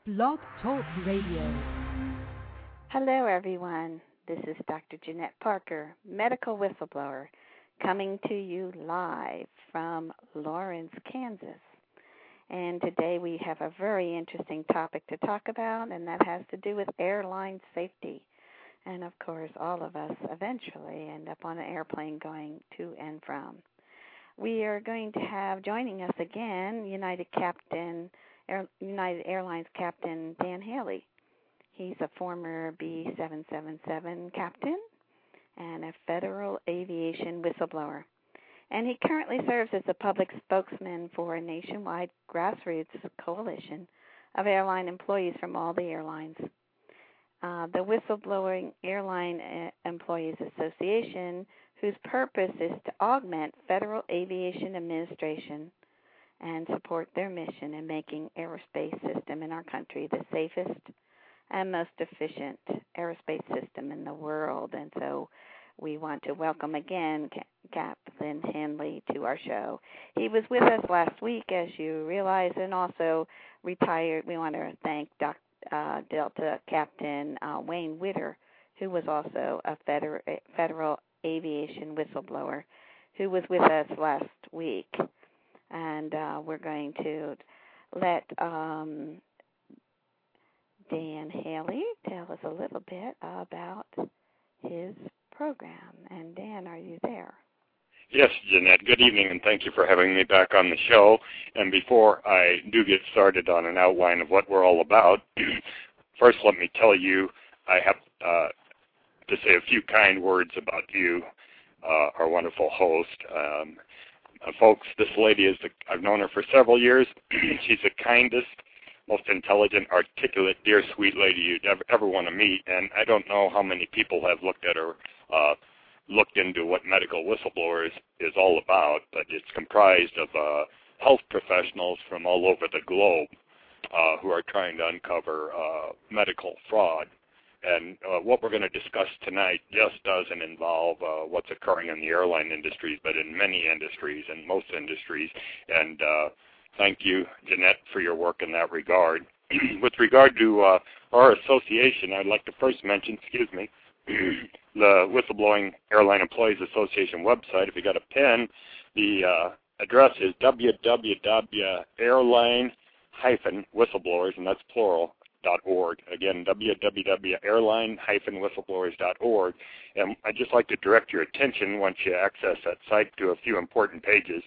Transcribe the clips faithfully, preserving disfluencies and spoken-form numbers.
Blog Talk Radio. Hello, everyone. This is Doctor Jeanette Parker, medical whistleblower, coming to you live from Lawrence, Kansas. And today we have a very interesting topic to talk about, and that has to do with airline safety. And, of course, all of us eventually end up on an airplane going to and from. We are going to have joining us again United Captain, Air, United Airlines Captain Dan Haley. He's a former B seven seven seven captain and a federal aviation whistleblower. And he currently serves as the public spokesman for a nationwide grassroots coalition of airline employees from all the airlines. Uh, the Whistleblowing Airline Employees Association, whose purpose is to augment Federal Aviation Administration and support their mission in making aerospace system in our country the safest and most efficient aerospace system in the world. And so we want to welcome again Captain Haley to our show. He was with us last week, as you realize, and also retired. We want to thank Doctor Uh, Delta Captain uh, Wayne Witter, who was also a federal, federal aviation whistleblower, who was with us last week. And uh, we're going to let um, Dan Haley tell us a little bit about his program. And Dan, are you there? Yes, Jeanette. Good evening, and thank you for having me back on the show. And before I do get started on an outline of what we're all about, first let me tell you I have uh, to say a few kind words about you, uh, our wonderful host. Um, uh, folks, this lady is, the, I've known her for several years. She's the kindest, most intelligent, articulate, dear, sweet lady you'd ever, ever want to meet. And I don't know how many people have looked at her uh looked into what medical whistleblowers is all about, but it's comprised of uh, health professionals from all over the globe uh, who are trying to uncover uh, medical fraud. And uh, what we're going to discuss tonight just doesn't involve uh, what's occurring in the airline industries, but in many industries and most industries. And uh, thank you, Jeanette, for your work in that regard. With regard to uh, our association, I'd like to first mention, excuse me, the Whistleblowing Airline Employees Association website. If you got a pen, the uh, address is w w w dot airline dash whistleblowers, and that's plural, dot org. Again, w w w dot airline dash whistleblowers dot org. And I'd just like to direct your attention, once you access that site, to a few important pages.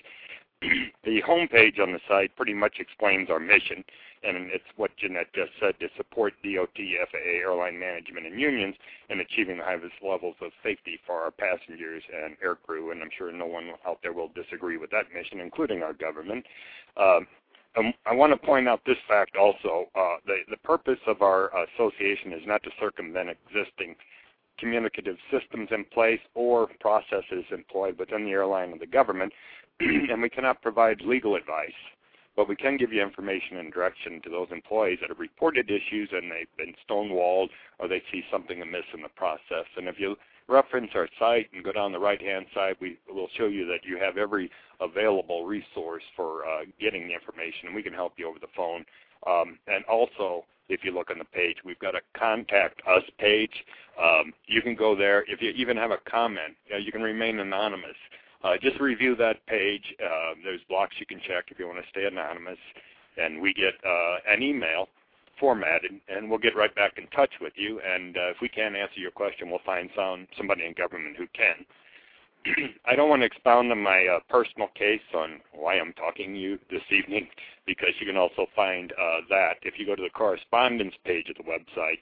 The homepage on the site pretty much explains our mission, and it's what Jeanette just said, to support D O T, F A A, airline management, and unions in achieving the highest levels of safety for our passengers and aircrew, and I'm sure no one out there will disagree with that mission, including our government. Um, um, I want to point out this fact also. Uh, the, the purpose of our association is not to circumvent existing communicative systems in place or processes employed within the airline and the government, and we cannot provide legal advice, but we can give you information and direction to those employees that have reported issues and they've been stonewalled or they see something amiss in the process. And if you reference our site and go down the right-hand side, we will show you that you have every available resource for uh, getting the information, and we can help you over the phone. Um, and also, if you look on the page, we've got a Contact Us page. Um, you can go there. If you even have a comment, uh, you can remain anonymous. Uh, just review that page. Uh, there's blocks you can check if you want to stay anonymous. And we get uh, an email formatted, and we'll get right back in touch with you. And uh, if we can't answer your question, we'll find some, somebody in government who can. I don't want to expound on my uh, personal case on why I'm talking to you this evening, because you can also find uh, that if you go to the correspondence page of the website.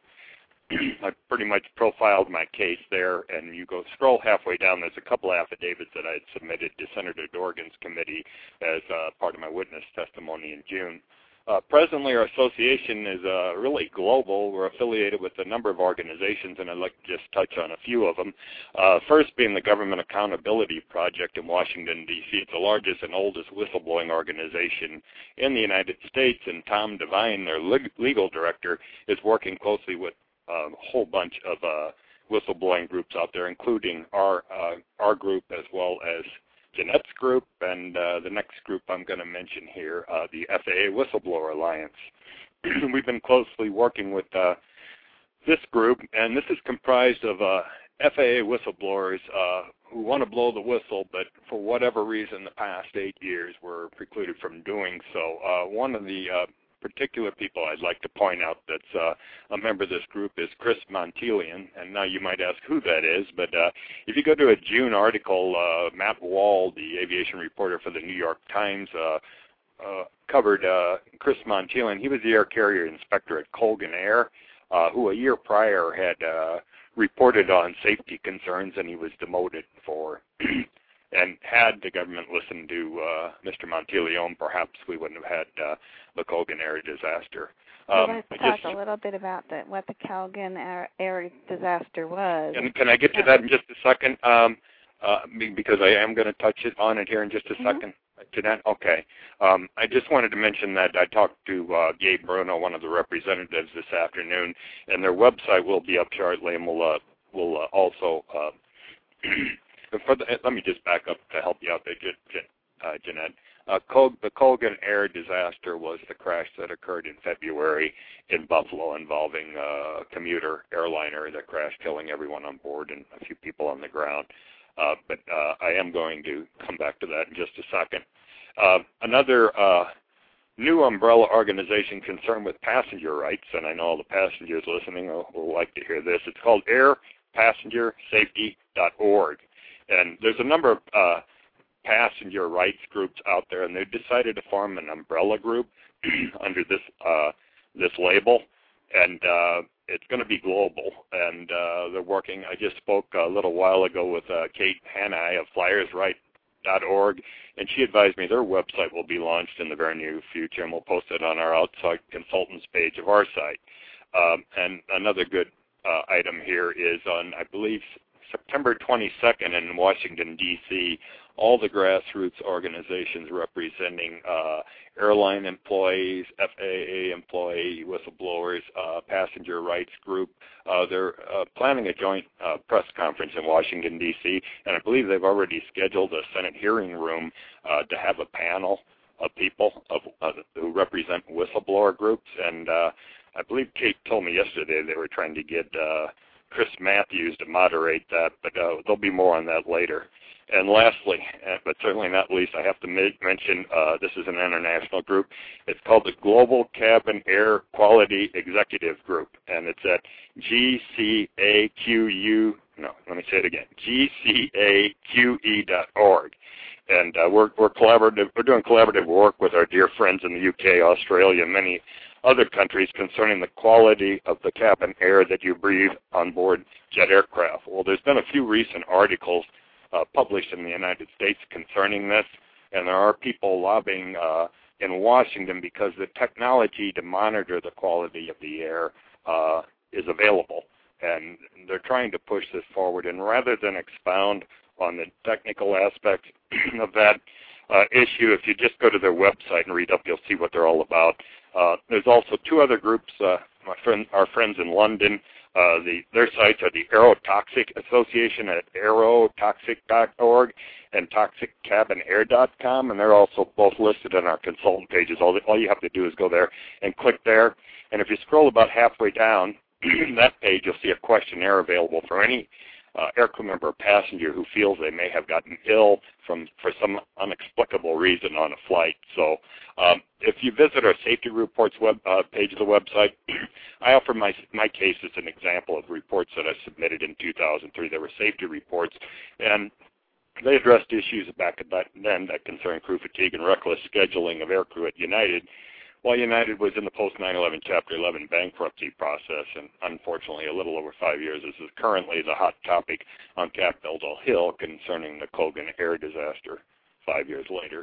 I pretty much profiled my case there, and you go scroll halfway down. There's a couple affidavits that I had submitted to Senator Dorgan's committee as uh, part of my witness testimony in June. Uh, presently, our association is uh, really global. We're affiliated with a number of organizations, and I'd like to just touch on a few of them. Uh, first being the Government Accountability Project in Washington, D C It's the largest and oldest whistleblowing organization in the United States, and Tom Devine, their leg- legal director, is working closely with a whole bunch of uh, whistleblowing groups out there, including our uh, our group as well as Jeanette's group, and uh, the next group I'm going to mention here, uh, the F A A Whistleblower Alliance. we've been closely working with uh, this group, and this is comprised of uh, F A A whistleblowers uh, who want to blow the whistle, but for whatever reason, the past eight years were precluded from doing so. Uh, one of the uh, particular people I'd like to point out that's uh, a member of this group is Chris Montelian, and now you might ask who that is, but uh, if you go to a June article, uh, Matt Wall, the aviation reporter for the New York Times, uh, uh, covered uh, Chris Montelian. He was the air carrier inspector at Colgan Air, uh, who a year prior had uh, reported on safety concerns, and he was demoted for. And had the government listened to uh, Mister Montelion, perhaps we wouldn't have had uh, the Colgan Air disaster. Um, Um, let's I talk just, a little bit about the, what the Colgan Air, Air disaster was. and can I get to that in just a second? Um, uh, because I am going to touch it on it here in just a mm-hmm. second. Jeanette? Okay. Um, I just wanted to mention that I talked to uh, Gabe Bruno, one of the representatives, this afternoon, and their website will be up shortly, and we'll, uh, we'll uh, also... Uh, For the, let me just back up to help you out there, uh, Jeanette. Uh, Col- the Colgan Air disaster was the crash that occurred in February in Buffalo involving uh, a commuter airliner that crashed, killing everyone on board and a few people on the ground. Uh, but uh, I am going to come back to that in just a second. Uh, another uh, new umbrella organization concerned with passenger rights, and I know all the passengers listening will, will like to hear this. It's called air passenger safety dot org. And there's a number of uh, passenger rights groups out there, and they've decided to form an umbrella group under this uh, this label, and uh, it's going to be global. And uh, they're working. I just spoke a little while ago with uh, Kate Hanai of flyers right dot org, and she advised me their website will be launched in the very near future, and we'll post it on our outside consultants page of our site. Um, and another good uh, item here is on, I believe, September twenty-second in Washington, D C, all the grassroots organizations representing uh, airline employees, F A A employee, whistleblowers, uh, passenger rights group, uh, they're uh, planning a joint uh, press conference in Washington, D C, and I believe they've already scheduled a Senate hearing room uh, to have a panel of people of, uh, who represent whistleblower groups. And uh, I believe Kate told me yesterday they were trying to get uh, Chris Matthews to moderate that, but uh, there'll be more on that later. And lastly, but certainly not least, I have to make, mention uh, this is an international group. It's called the Global Cabin Air Quality Executive Group, and it's at G C A Q U, no, let me say it again, G C A Q E dot org. And uh, we're, we're collaborative, we're doing collaborative work with our dear friends in the U K, Australia, and many other countries concerning the quality of the cabin air that you breathe on board jet aircraft. Well, there's been a few recent articles uh, published in the United States concerning this, and there are people lobbying uh, in Washington because the technology to monitor the quality of the air uh, is available, and they're trying to push this forward. And rather than expound on the technical aspects of that uh, issue, if you just go to their website and read up, you'll see what they're all about. Uh, there's also two other groups, uh, my friend, our friends in London. Uh, the, their sites are the Aerotoxic Association at aerotoxic dot org and toxic cabin air dot com, and they're also both listed on our consultant pages. All, the, all you have to do is go there and click there. And if you scroll about halfway down that page, you'll see a questionnaire available for any uh, aircrew member or passenger who feels they may have gotten ill from for some inexplicable reason on a flight. So um, if you visit our safety reports web uh, page of the website, I offer my my case as an example of reports that I submitted in two thousand three. They were safety reports, and they addressed issues back at that then that concerned crew fatigue and reckless scheduling of aircrew at United, while United was in the post nine eleven Chapter eleven bankruptcy process. And unfortunately, a little over five years, this is currently the hot topic on Capitol Hill concerning the Colgan Air disaster five years later.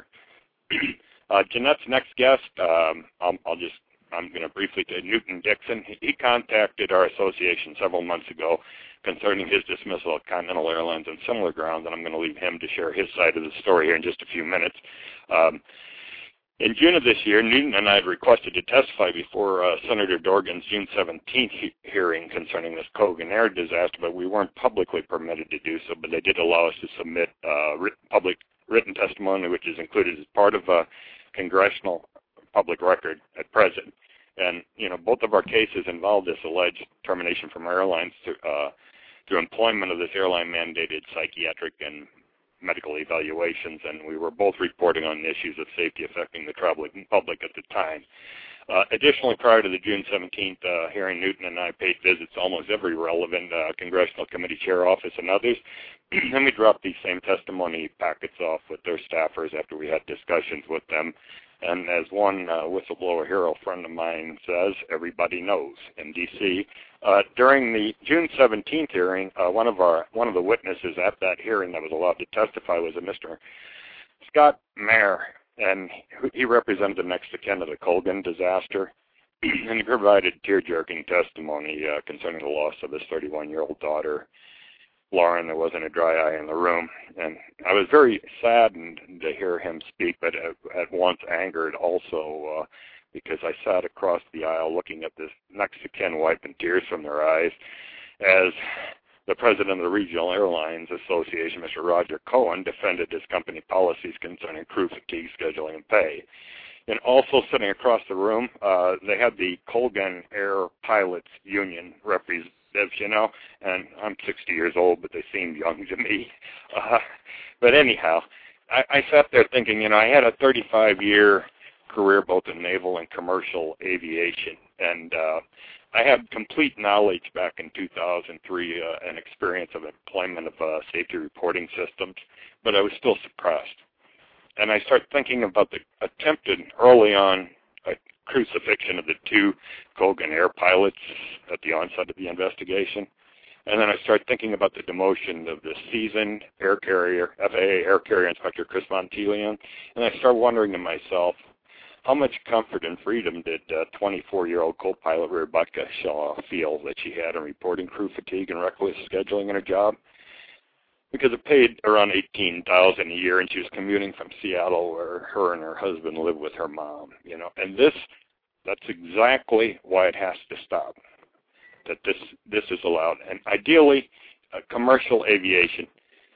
uh, Jeanette's next guest, um, I'll, I'll just, I'm going to briefly say Newton Dixon. He, he contacted our association several months ago concerning his dismissal of Continental Airlines on similar grounds, and I'm going to leave him to share his side of the story here in just a few minutes. Um, In June of this year, Newton and I had requested to testify before uh, Senator Dorgan's June seventeenth he hearing concerning this Colgan Air disaster, but we weren't publicly permitted to do so, but they did allow us to submit uh, written, public written testimony, which is included as part of a congressional public record at present. And, you know, both of our cases involved this alleged termination from airlines to, uh, through employment of this airline-mandated psychiatric and medical evaluations, and we were both reporting on issues of safety affecting the traveling public at the time. Uh, additionally, prior to the June seventeenth uh, hearing, Newton and I paid visits to almost every relevant uh, congressional committee chair office and others, and we dropped these same testimony packets off with their staffers after we had discussions with them. And as one uh, whistleblower hero friend of mine says, everybody knows in D C Uh, during the June seventeenth hearing, uh, one of our one of the witnesses at that hearing that was allowed to testify was a Mister Scott Mayer, and he represented the next of kin of the Colgan disaster, and he provided tear-jerking testimony uh, concerning the loss of his thirty-one-year-old daughter, Lauren. There wasn't a dry eye in the room, and I was very saddened to hear him speak, but at, at once angered also, uh, because I sat across the aisle looking at this next of kin wiping tears from their eyes as the president of the Regional Airlines Association, Mister Roger Cohen, defended his company policies concerning crew fatigue, scheduling, and pay. And also sitting across the room, uh, they had the Colgan Air Pilots Union representatives, you know, and I'm sixty years old, but they seemed young to me. Uh, but anyhow, I, I sat there thinking, you know, I had a thirty-five-year career both in naval and commercial aviation, and uh, I had complete knowledge back in two thousand three uh, and experience of employment of uh, safety reporting systems, but I was still suppressed. And I started thinking about the attempted early on uh, crucifixion of the two Colgan Air pilots at the onset of the investigation. And then I started thinking about the demotion of the seasoned air carrier, F A A Air Carrier Inspector Chris Montelian. And I started wondering to myself, how much comfort and freedom did uh, twenty-four-year-old co-pilot Rebecca Shaw feel that she had in reporting crew fatigue and reckless scheduling in her job? Because it paid around eighteen thousand dollars a year, and she was commuting from Seattle, where her and her husband live with her mom. You know, and this, that's exactly why it has to stop. That this this is allowed, and ideally, uh, commercial aviation.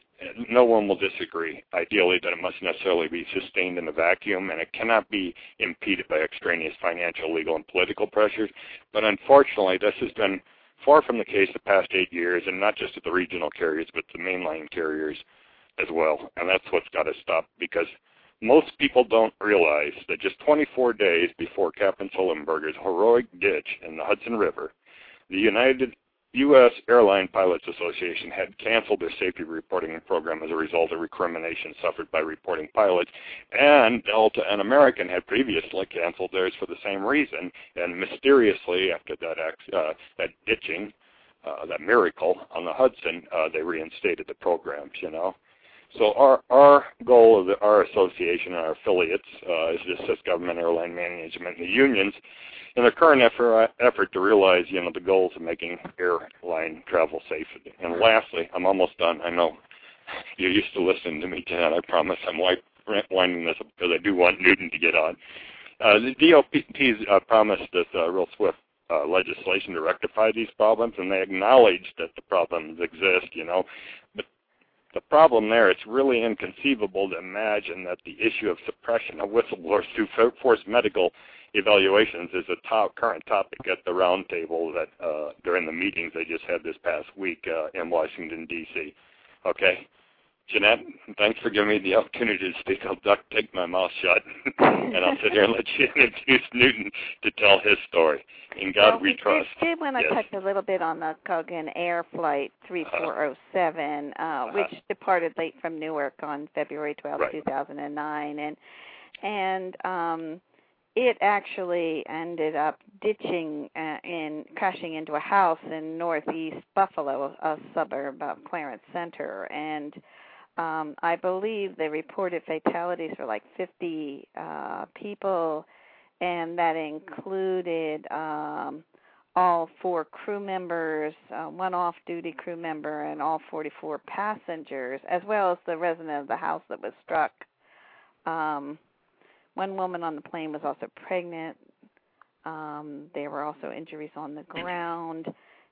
No one will disagree, ideally, that it must necessarily be sustained in a vacuum, and it cannot be impeded by extraneous financial, legal, and political pressures. But unfortunately, this has been far from the case the past eight years, and not just at the regional carriers, but the mainline carriers as well. And that's what's got to stop, because most people don't realize that just twenty-four days before Captain Sullenberger's heroic ditch in the Hudson River, the United U S Airline Pilots Association had canceled their safety reporting program as a result of recrimination suffered by reporting pilots, and Delta and American had previously canceled theirs for the same reason, and mysteriously, after that uh, that ditching, uh, that miracle on the Hudson, uh, they reinstated the programs, you know. So our our goal of the, our association and our affiliates uh, is to assist government, airline management, and the unions in their current effort, effort to realize, you know, the goals of making airline travel safe. And lastly, I'm almost done. I know you're used to listening to me, Jan. I promise I'm winding this up because I do want Newton to get on. Uh, the D O T's uh, promised this uh, real swift uh, legislation to rectify these problems, and they acknowledge that the problems exist, you know. But the problem there, it's really inconceivable to imagine that the issue of suppression of whistleblowers through forced medical evaluations is a top, current topic at the roundtable that uh, during the meetings they just had this past week uh, in Washington, D C Okay, Jeanette, thanks for giving me the opportunity to speak. I'll duck, take my mouth shut, and I'll sit here and let you introduce Newton to tell his story. In God well, we, we trust. We did want to yes. touch a little bit on the Colgan Air Flight three four oh seven, uh, uh, which uh-huh. departed late from Newark on February twelfth, right. two thousand nine, and and um, it actually ended up ditching uh, and crashing into a house in northeast Buffalo, a suburb of Clarence Center, and um, I believe the reported fatalities were like fifty uh, people, and that included um, all four crew members, uh, one off-duty crew member, and all forty-four passengers, as well as the resident of the house that was struck. Um, One woman on the plane was also pregnant. Um, there were also injuries on the ground.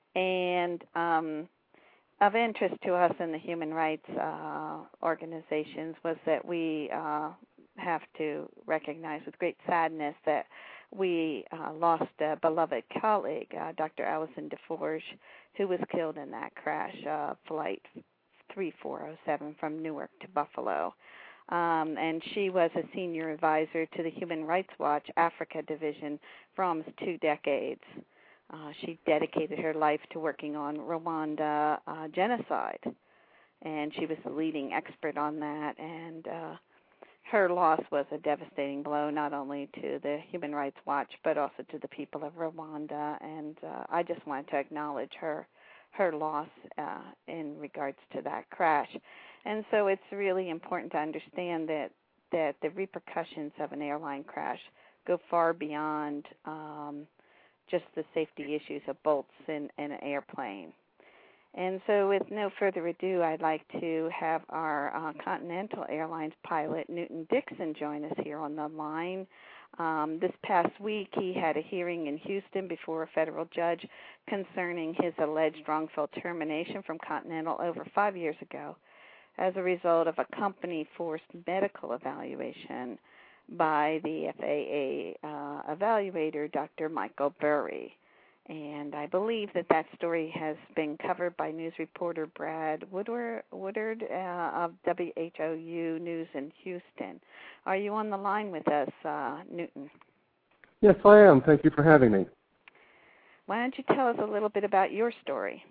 And um, of interest to us in the human rights uh, organizations was that we uh, have to recognize with great sadness that we uh, lost a beloved colleague, uh, Doctor Allison DeForge, who was killed in that crash, uh, Flight three four oh seven from Newark to Buffalo. Um, and she was a senior advisor to the Human Rights Watch Africa Division for almost two decades. Uh, she dedicated her life to working on Rwanda uh, genocide, and she was the leading expert on that. And uh, her loss was a devastating blow, not only to the Human Rights Watch, but also to the people of Rwanda. And uh, I just wanted to acknowledge her her loss uh, in regards to that crash. And so it's really important to understand that, that the repercussions of an airline crash go far beyond um, just the safety issues of bolts in, in an airplane. And so with no further ado, I'd like to have our uh, Continental Airlines pilot, Newton Dixon, join us here on the line. Um, this past week, he had a hearing in Houston before a federal judge concerning his alleged wrongful termination from Continental over five years ago as a result of a company-forced medical evaluation by the F A A uh, evaluator, Doctor Michael Burry. And I believe that that story has been covered by news reporter Brad Woodward, Woodard uh, of W H O U News in Houston. Are you on the line with us, uh, Newton? Yes, I am. Thank you for having me. Why don't you tell us a little bit about your story?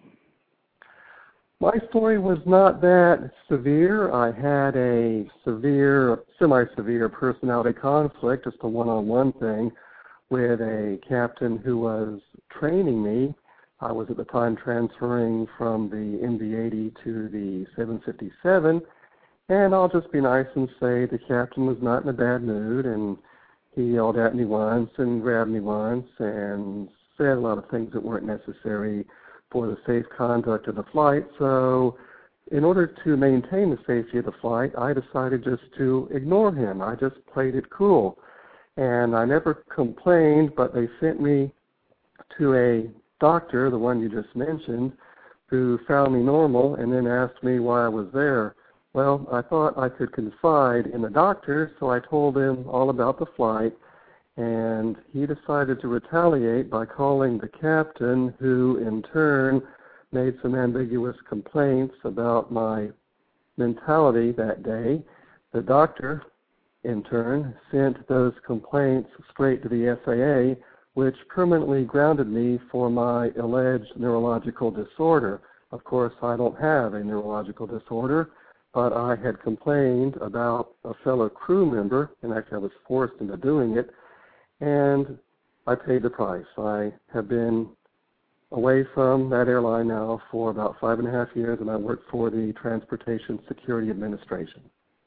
My story was not that severe. I had a severe, semi-severe personality conflict, just a one-on-one thing, with a captain who was training me. I was at the time transferring from the M D eighty to the seven fifty-seven, and I'll just be nice and say the captain was not in a bad mood, and he yelled at me once and grabbed me once and said a lot of things that weren't necessary for the safe conduct of the flight. So in order to maintain the safety of the flight, I decided just to ignore him. I just played it cool. And I never complained, but they sent me to a doctor, the one you just mentioned, who found me normal and then asked me why I was there. Well, I thought I could confide in the doctor, so I told him all about the flight, and he decided to retaliate by calling the captain, who in turn made some ambiguous complaints about my mentality that day. The doctor, in turn, sent those complaints straight to the F A A, which permanently grounded me for my alleged neurological disorder. Of course, I don't have a neurological disorder, but I had complained about a fellow crew member, and actually I was forced into doing it, and I paid the price. I have been away from that airline now for about five and a half years, and I work for the Transportation Security Administration.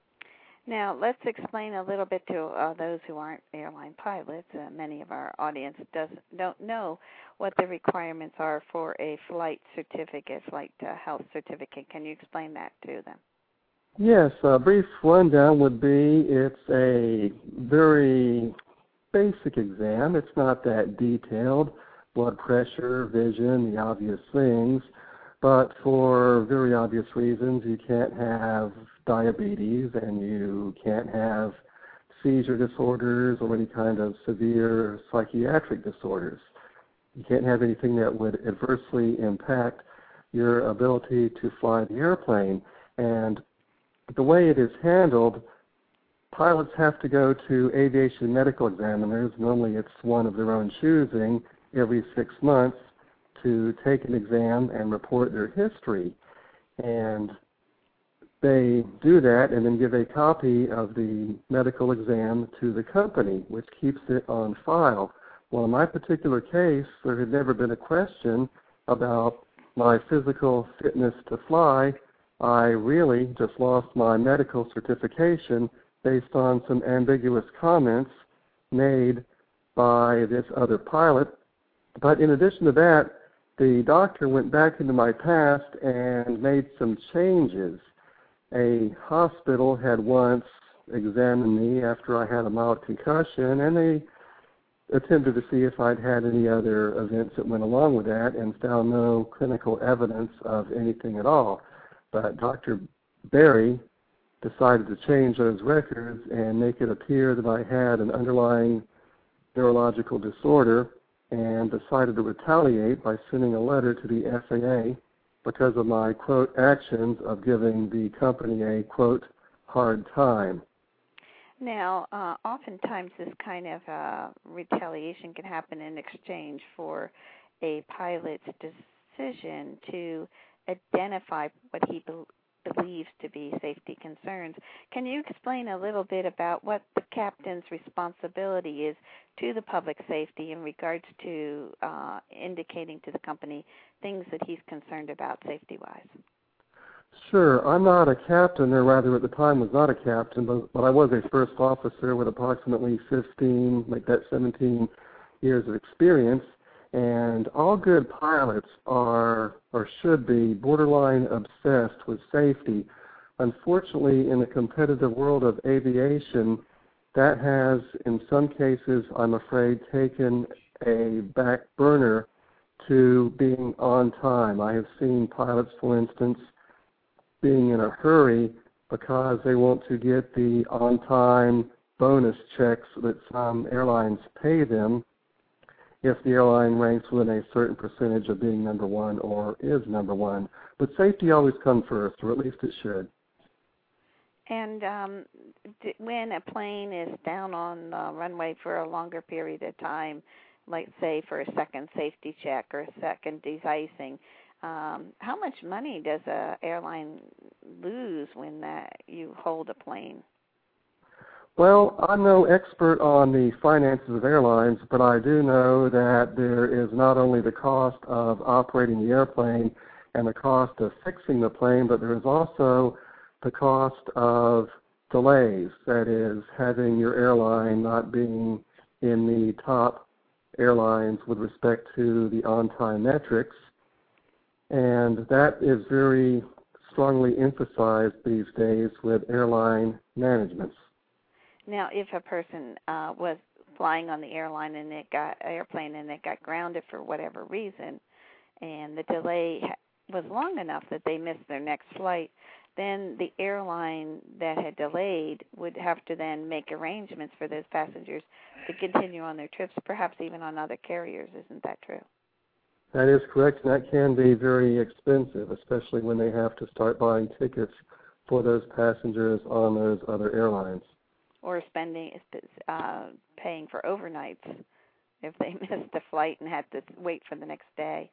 Now, let's explain a little bit to uh, those who aren't airline pilots. Uh, many of our audience does, don't know what the requirements are for a flight certificate, flight uh, health certificate. Can you explain that to them? Yes, a brief rundown would be it's a very basic exam. It's not that detailed. Blood pressure, vision, the obvious things. But for very obvious reasons, you can't have diabetes and you can't have seizure disorders or any kind of severe psychiatric disorders. You can't have anything that would adversely impact your ability to fly the airplane. And the way it is handled, pilots have to go to aviation medical examiners. Normally it's one of their own choosing every six months to take an exam and report their history. And they do that and then give a copy of the medical exam to the company, which keeps it on file. Well, in my particular case, there had never been a question about my physical fitness to fly. I really just lost my medical certification based on some ambiguous comments made by this other pilot. But in addition to that, the doctor went back into my past and made some changes. A hospital had once examined me after I had a mild concussion, and they attempted to see if I'd had any other events that went along with that and found no clinical evidence of anything at all. But Doctor Berry decided to change those records and make it appear that I had an underlying neurological disorder and decided to retaliate by sending a letter to the F A A because of my, quote, actions of giving the company a, quote, hard time. Now, uh, oftentimes this kind of uh, retaliation can happen in exchange for a pilot's decision to identify what he be- believes to be safety concerns. Can you explain a little bit about what the captain's responsibility is to the public safety in regards to uh, indicating to the company things that he's concerned about safety-wise? Sure. I'm not a captain, or rather at the time was not a captain, but, but I was a first officer with approximately fifteen, like that seventeen years of experience. And all good pilots are, or should be, borderline obsessed with safety. Unfortunately, in the competitive world of aviation, that has, in some cases, I'm afraid, taken a back burner to being on time. I have seen pilots, for instance, being in a hurry because they want to get the on-time bonus checks that some airlines pay them if the airline ranks within a certain percentage of being number one or is number one. But safety always comes first, or at least it should. And um, d- when a plane is down on the runway for a longer period of time, like say for a second safety check or a second de-icing, um, how much money does a airline lose when that you hold a plane? Well, I'm no expert on the finances of airlines, but I do know that there is not only the cost of operating the airplane and the cost of fixing the plane, but there is also the cost of delays, that is, having your airline not being in the top airlines with respect to the on-time metrics. And that is very strongly emphasized these days with airline managements. Now, if a person uh, was flying on the airline and it got airplane and it got grounded for whatever reason, and the delay ha- was long enough that they missed their next flight, then the airline that had delayed would have to then make arrangements for those passengers to continue on their trips, perhaps even on other carriers. Isn't that true? That is correct, and that can be very expensive, especially when they have to start buying tickets for those passengers on those other airlines. Or spending, uh, paying for overnights if they missed a flight and had to wait for the next day.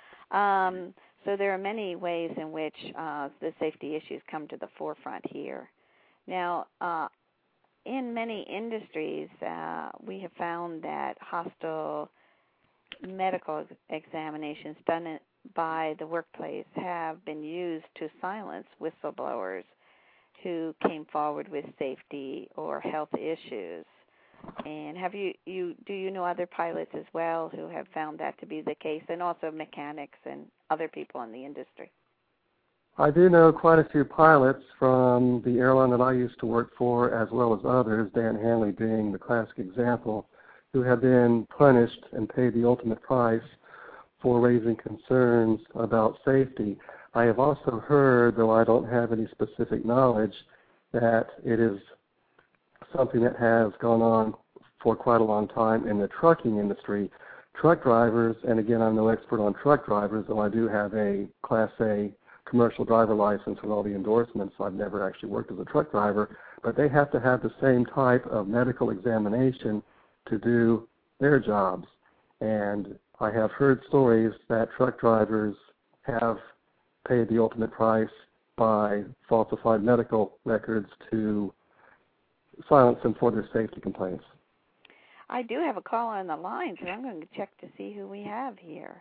Um, so there are many ways in which uh, the safety issues come to the forefront here. Now, uh, in many industries, uh, we have found that hostile medical examinations done by the workplace have been used to silence whistleblowers who came forward with safety or health issues. And have you, you do you know other pilots as well who have found that to be the case, and also mechanics and other people in the industry? I do know quite a few pilots from the airline that I used to work for, as well as others, Dan Hanley being the classic example, who have been punished and paid the ultimate price for raising concerns about safety. I have also heard, though I don't have any specific knowledge, that it is something that has gone on for quite a long time in the trucking industry. Truck drivers, and again, I'm no expert on truck drivers, though I do have a Class A commercial driver license with all the endorsements. I've never actually worked as a truck driver, but they have to have the same type of medical examination to do their jobs. And I have heard stories that truck drivers have paid the ultimate price by falsified medical records to silence them for their safety complaints. I do have a call on the line, so I'm going to check to see who we have here.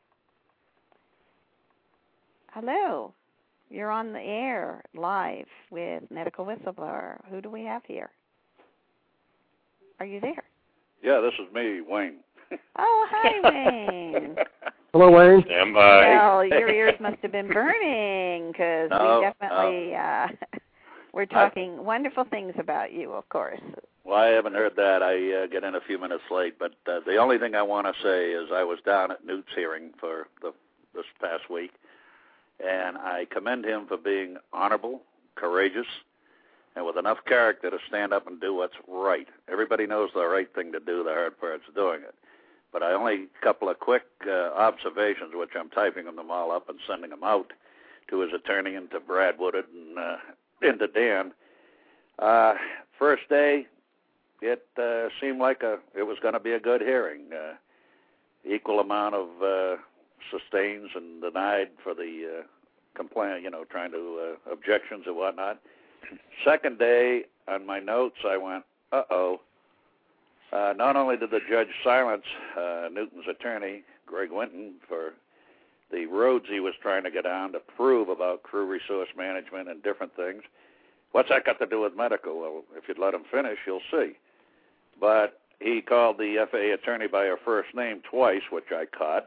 Hello. You're on the air live with Medical Whistleblower. Who do we have here? Are you there? Yeah, this is me, Wayne. Oh, hi, Wayne. Hello, Wayne. Stand by. Well, your ears must have been burning because no, we definitely, no. uh, we're talking I, wonderful things about you, of course. Well, I haven't heard that. I uh, get in a few minutes late, but uh, the only thing I want to say is I was down at Newt's hearing for the, this past week, and I commend him for being honorable, courageous, and with enough character to stand up and do what's right. Everybody knows the right thing to do. The hard part's doing it. But I only a couple of quick uh, observations, which I'm typing them all up and sending them out to his attorney and to Brad Woodard and uh, into Dan. Uh, first day, it uh, seemed like a it was going to be a good hearing. Uh, equal amount of uh, sustains and denied for the uh, complaint, you know, trying to uh, objections and whatnot. Second day, on my notes, I went, uh-oh. Uh, not only did the judge silence uh, Newton's attorney, Greg Winton, for the roads he was trying to get down to prove about crew resource management and different things. What's that got to do with medical? Well, if you'd let him finish, you'll see. But he called the F A A attorney by her first name twice, which I caught.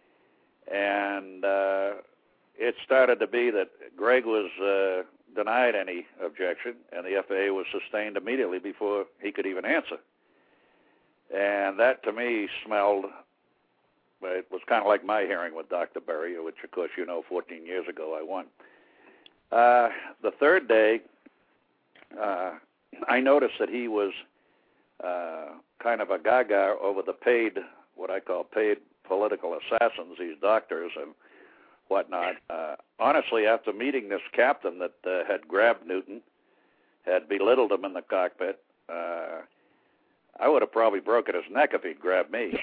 And uh, it started to be that Greg was uh, denied any objection, and the F A A was sustained immediately before he could even answer. And that, to me, smelled, it was kind of like my hearing with Doctor Berry, which, of course, you know, fourteen years ago I won. Uh, the third day, uh, I noticed that he was uh, kind of a gaga over the paid, what I call paid political assassins, these doctors and whatnot. Uh, honestly, after meeting this captain that uh, had grabbed Newton, had belittled him in the cockpit, uh, I would have probably broken his neck if he'd grabbed me.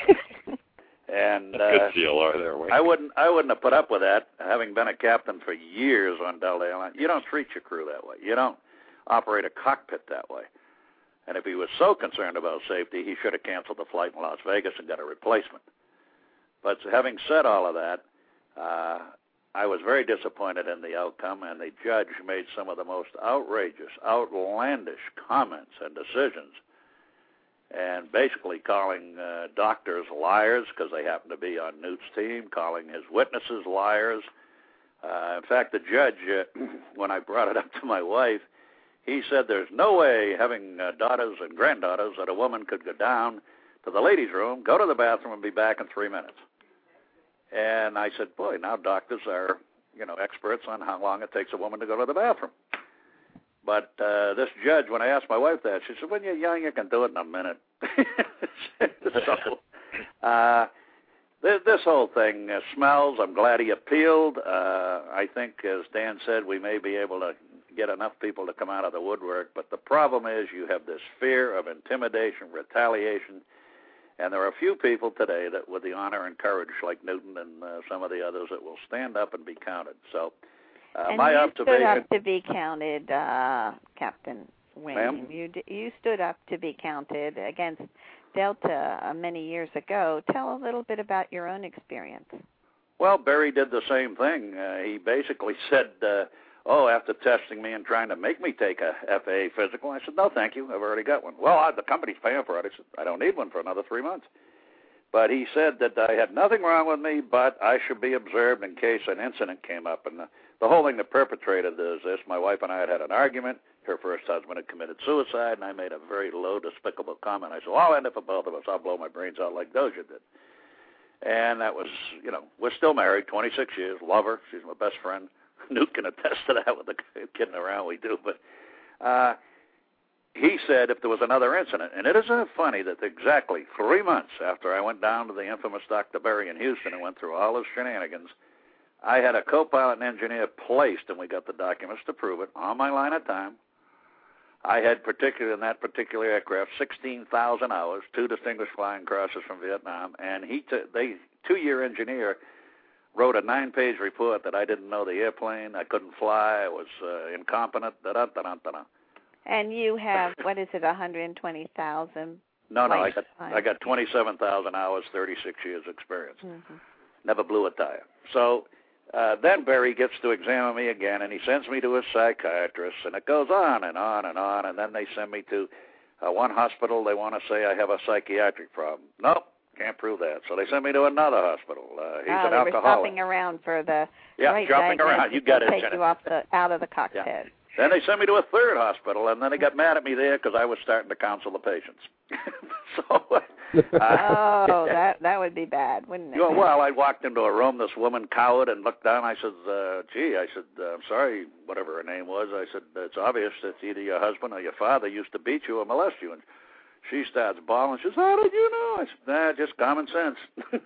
And uh, good C L R there, Wayne. I wouldn't, I wouldn't have put up with that, having been a captain for years on Delta Airlines. You don't treat your crew that way. You don't operate a cockpit that way. And if he was so concerned about safety, he should have canceled the flight in Las Vegas and got a replacement. But having said all of that, uh, I was very disappointed in the outcome, and the judge made some of the most outrageous, outlandish comments and decisions, and basically calling uh, doctors liars because they happen to be on Newt's team, calling his witnesses liars. Uh, in fact, the judge, uh, when I brought it up to my wife, he said there's no way, having uh, daughters and granddaughters, that a woman could go down to the ladies' room, go to the bathroom, and be back in three minutes. And I said, boy, now doctors are, you know, experts on how long it takes a woman to go to the bathroom. But uh, this judge, when I asked my wife that, she said, when you're young, you can do it in a minute. so uh, this, this whole thing uh, smells. I'm glad he appealed. Uh, I think, as Dan said, we may be able to get enough people to come out of the woodwork. But the problem is you have this fear of intimidation, retaliation, and there are a few people today that, with the honor and courage, like Newton and uh, some of the others, that will stand up and be counted. So uh, and my you observation... stood up to be counted, uh, Captain Wayne. Ma'am? You, d- you stood up to be counted against Delta uh, many years ago. Tell a little bit about your own experience. Well, Barry did the same thing. Uh, he basically said... Uh, Oh, after testing me and trying to make me take a F A A physical, I said, no, thank you. I've already got one. Well, I, the company's paying for it. I said, I don't need one for another three months. But he said that I had nothing wrong with me, but I should be observed in case an incident came up. And the, the whole thing that perpetrated is this. My wife and I had had an argument. Her first husband had committed suicide, and I made a very low, despicable comment. I said, well, I'll end it for both of us. I'll blow my brains out like Dozier did. And that was, you know, we're still married, twenty-six years, love her. She's my best friend. Newt can attest to that with the kidding around we do. But uh, he said if there was another incident, and it isn't funny that exactly three months after I went down to the infamous Doctor Berry in Houston and went through all his shenanigans, I had a co-pilot and engineer placed, and we got the documents to prove it, on my line of time. I had, particularly in that particular aircraft, sixteen thousand hours, two distinguished flying crosses from Vietnam, and he t- they two-year engineer wrote a nine-page report that I didn't know the airplane, I couldn't fly, I was uh, incompetent, da-da-da-da-da. And you have, what is it, one hundred twenty thousand? No, no, I got I got twenty-seven thousand hours, thirty-six years experience. Mm-hmm. Never blew a tire. So uh, then Barry gets to examine me again, and he sends me to a psychiatrist, and it goes on and on and on, and then they send me to uh, one hospital. They want to say I have a psychiatric problem. Nope. Can't prove that. So they sent me to another hospital. Uh, he's oh, an they alcoholic. were shopping around for the yeah, right shopping around. You got it, take Janet. you off the out of the cockpit. Yeah. Then they sent me to a third hospital, and then they got mad at me there because I was starting to counsel the patients. so, uh, oh, that that would be bad, wouldn't it? You know, well, I walked into a room. This woman cowered and looked down. I said, uh, "Gee," I said, uh, "I'm sorry, whatever her name was." I said, "It's obvious that either your husband or your father used to beat you or molest you." And she starts bawling. She says, "How did you know?" I said, "Nah, just common sense."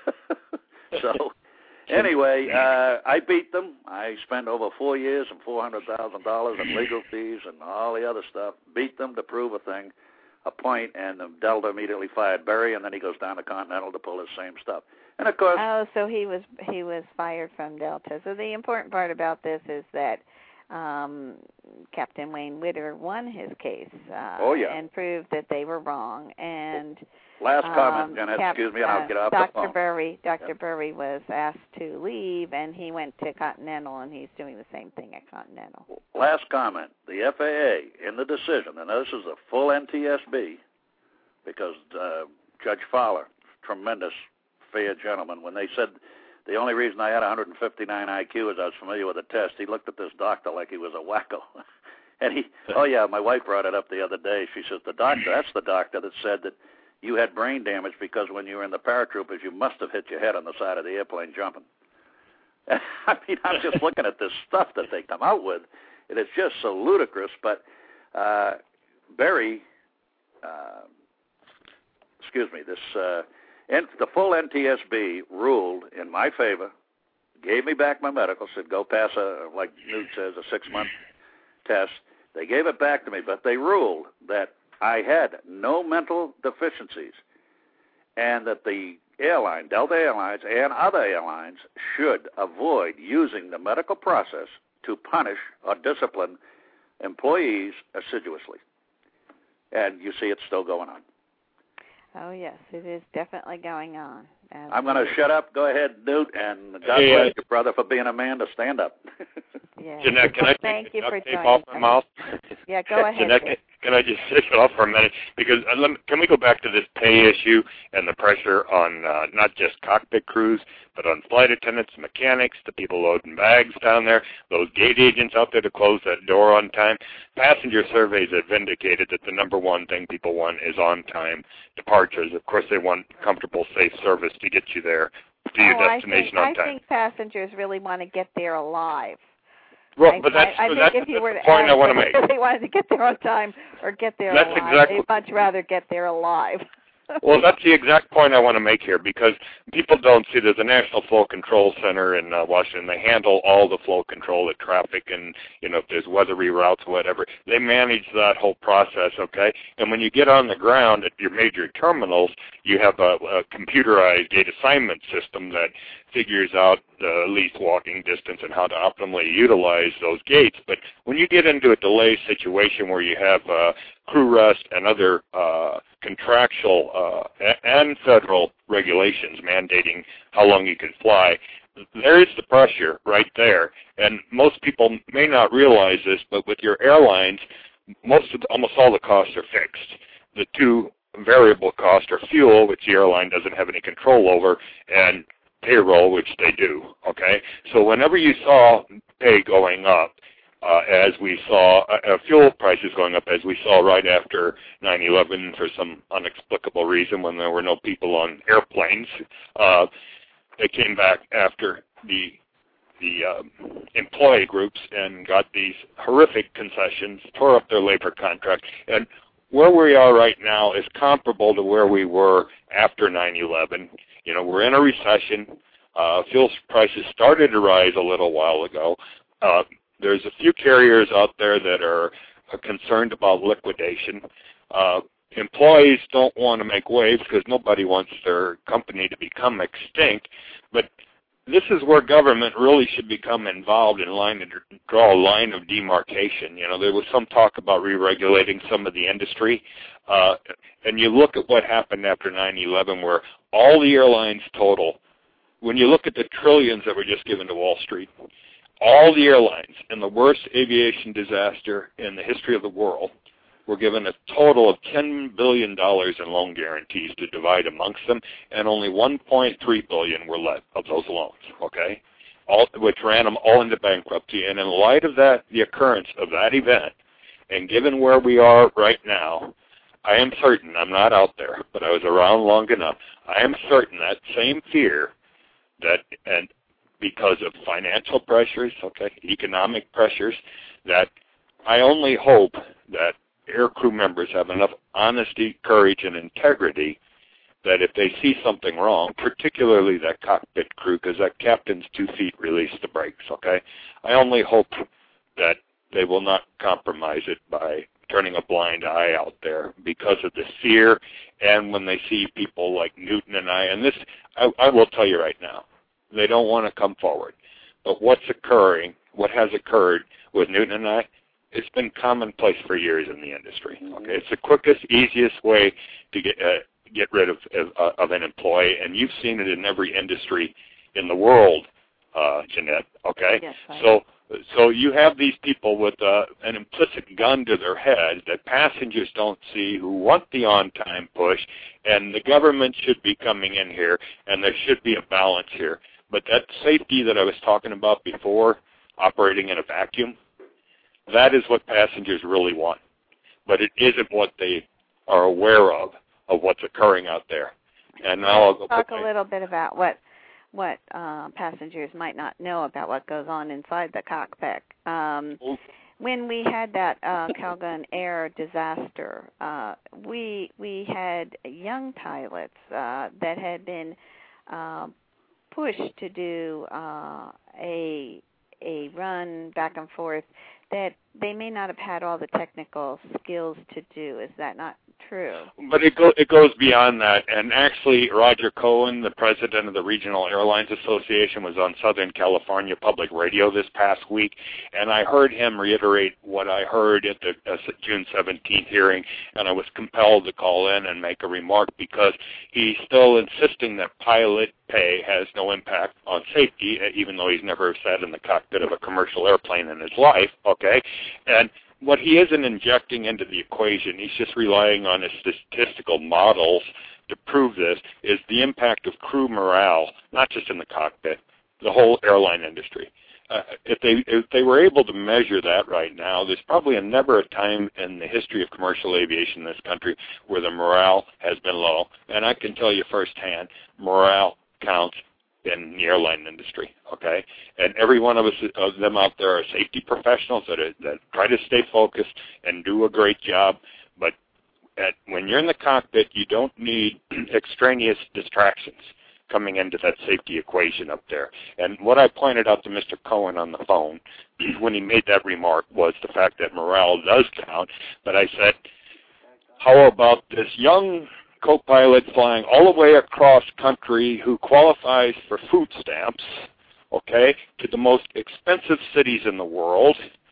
so. Anyway, uh, I beat them. I spent over four years and four hundred thousand dollars in legal fees and all the other stuff. Beat them to prove a thing, a point, and Delta immediately fired Barry, and then he goes down to Continental to pull his same stuff. And of course, oh, so he was he was fired from Delta. So the important part about this is that um, Captain Wayne Witter won his case. Uh, oh yeah, and proved that they were wrong. And last comment, um, Janet, Cap, excuse me, and I'll get off Doctor the phone. Burry, Doctor Yep. Burry was asked to leave, and he went to Continental, and he's doing the same thing at Continental. Last comment, the F A A in the decision, and this is a full N T S B, because uh, Judge Fowler, tremendous, fair gentleman, when they said the only reason I had one hundred fifty-nine I Q is I was familiar with the test, he looked at this doctor like he was a wacko. and he, oh yeah, my wife brought it up the other day. She says, the doctor, that's the doctor that said that you had brain damage because when you were in the paratroopers, you must have hit your head on the side of the airplane jumping. I mean, I'm just looking at this stuff that they come out with. It is just so ludicrous. But uh, Barry, uh, excuse me, this uh, N- the full N T S B ruled in my favor, gave me back my medical, said go pass a, like Newt says, a six-month test. They gave it back to me, but they ruled that I had no mental deficiencies and that the airline, Delta Airlines, and other airlines should avoid using the medical process to punish or discipline employees assiduously. And you see it's still going on. Oh, yes, it is definitely going on. Absolutely. I'm going to shut up. Go ahead, Newt, and God hey, bless uh, you, brother, for being a man to stand up. Yeah. Jeanette, can I take Thank the you for duct tape joining off my us. mouth? Yeah, go ahead. Jeanette, can, can I just take it off for a minute? Because uh, let me, can we go back to this pay issue and the pressure on uh, not just cockpit crews, but on flight attendants, mechanics, the people loading bags down there, those gate agents out there to close that door on time. Passenger surveys have vindicated that the number one thing people want is on-time departures. Of course, they want comfortable, safe service to get you there to your oh, destination I think, on time. I think passengers really want to get there alive. Well, I, but that's, I, I that's, think if you that's were the to point ask I want to them make. if they wanted to get there on time or get there That's alive, exactly, they'd much rather get there alive. Well, that's the exact point I want to make here, because people don't see there's a National Flow Control Center in uh, Washington. They handle all the flow control, the traffic, and, you know, if there's weather reroutes or whatever. They manage that whole process, okay? And when you get on the ground at your major terminals, you have a, a computerized gate assignment system that figures out the least walking distance and how to optimally utilize those gates. But when you get into a delay situation where you have uh, crew rest and other uh, contractual uh, and federal regulations mandating how long you can fly, there's the pressure right there. And most people may not realize this, but with your airlines, most of the, almost all the costs are fixed. The two variable costs are fuel, which the airline doesn't have any control over, and payroll, which they do, okay? So whenever you saw pay going up, uh, as we saw, uh, fuel prices going up as we saw right after nine eleven for some inexplicable reason when there were no people on airplanes, uh, they came back after the the um, employee groups and got these horrific concessions, tore up their labor contract, and where we are right now is comparable to where we were after nine eleven. You know, we're in a recession. Uh, fuel prices started to rise a little while ago. Uh, there's a few carriers out there that are, are concerned about liquidation. Uh, employees don't want to make waves because nobody wants their company to become extinct. But this is where government really should become involved in line to draw a line of demarcation. You know, there was some talk about re-regulating some of the industry. Uh, and you look at what happened after nine eleven where all the airlines total, when you look at the trillions that were just given to Wall Street, all the airlines in the worst aviation disaster in the history of the world were given a total of ten billion dollars in loan guarantees to divide amongst them, and only one point three billion dollars were let of those loans, okay? all, which ran them all into bankruptcy. And in light of that, the occurrence of that event, and given where we are right now, I am certain, I'm not out there, but I was around long enough, I am certain that same fear that, and because of financial pressures, okay, economic pressures, that I only hope that air crew members have enough honesty, courage, and integrity that if they see something wrong, particularly that cockpit crew, because that captain's two feet release the brakes, okay? I only hope that they will not compromise it by turning a blind eye out there because of the fear, and when they see people like Newton and I, and this, I, I will tell you right now, they don't want to come forward. But what's occurring, what has occurred with Newton and I, it's been commonplace for years in the industry. Okay, it's the quickest, easiest way to get uh, get rid of, of of an employee, and you've seen it in every industry in the world, uh, Jeanette. Okay, yes, right. so so you have these people with uh, an implicit gun to their head that passengers don't see, who want the on-time push, and the government should be coming in here, and there should be a balance here. But that safety that I was talking about before, operating in a vacuum, that is what passengers really want. But it isn't what they are aware of, of what's occurring out there. And now I'll go talk a little bit about what what uh, passengers might not know about what goes on inside the cockpit. Um, when we had that uh, Calgon Air disaster, uh, we we had young pilots uh, that had been uh, pushed to do uh, a a run back and forth that they may not have had all the technical skills to do. Is that not true? But it, go, it goes beyond that. And actually, Roger Cohen, the president of the Regional Airlines Association, was on Southern California Public Radio this past week, and I heard him reiterate what I heard at the uh, June seventeenth hearing, and I was compelled to call in and make a remark because he's still insisting that pilot pay has no impact on safety, even though he's never sat in the cockpit of a commercial airplane in his life, okay? And what he isn't injecting into the equation, he's just relying on his statistical models to prove this, is the impact of crew morale, not just in the cockpit, the whole airline industry. Uh, if they if they were able to measure that right now, there's probably a, never a time in the history of commercial aviation in this country where the morale has been low. And I can tell you firsthand, morale counts in the airline industry, okay? And every one of us, of them out there are safety professionals that are, that try to stay focused and do a great job. But at, when you're in the cockpit, you don't need extraneous distractions coming into that safety equation up there. And what I pointed out to Mister Cohen on the phone when he made that remark was the fact that morale does count. But I said, how about this young co-pilot flying all the way across country who qualifies for food stamps, okay, to the most expensive cities in the world,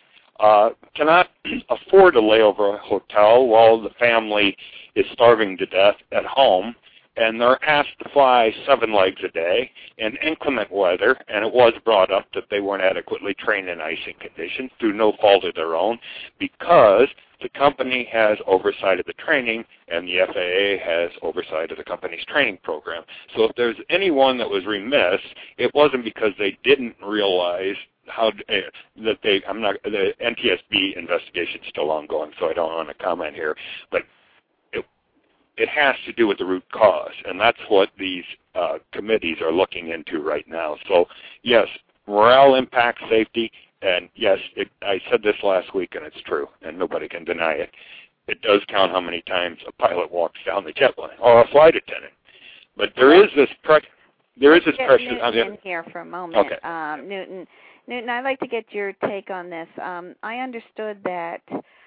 uh, cannot afford a layover hotel while the family is starving to death at home, and they're asked to fly seven legs a day in inclement weather, and it was brought up that they weren't adequately trained in icing conditions through no fault of their own because the company has oversight of the training and the F A A has oversight of the company's training program. So if there's anyone that was remiss, it wasn't because they didn't realize how uh, that they, I'm not, the N T S B investigation is still ongoing, so I don't want to comment here, but it, it has to do with the root cause, and that's what these uh, committees are looking into right now. So yes, morale impacts safety. And yes, it, I said this last week, and it's true, and nobody can deny it. It does count how many times a pilot walks down the jet line, or a flight attendant. But there is this pre- there is this get pressure. Newton in here for a moment. Okay. Um, Newton, Newton, I'd like to get your take on this. Um, I understood that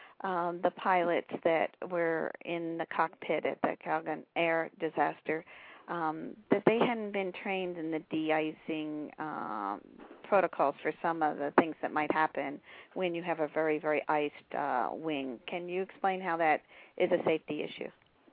um, the pilots that were in the cockpit at the Calgon Air disaster, um, that they hadn't been trained in the de-icing um, protocols for some of the things that might happen when you have a very, very iced uh, wing. Can you explain how that is a safety issue?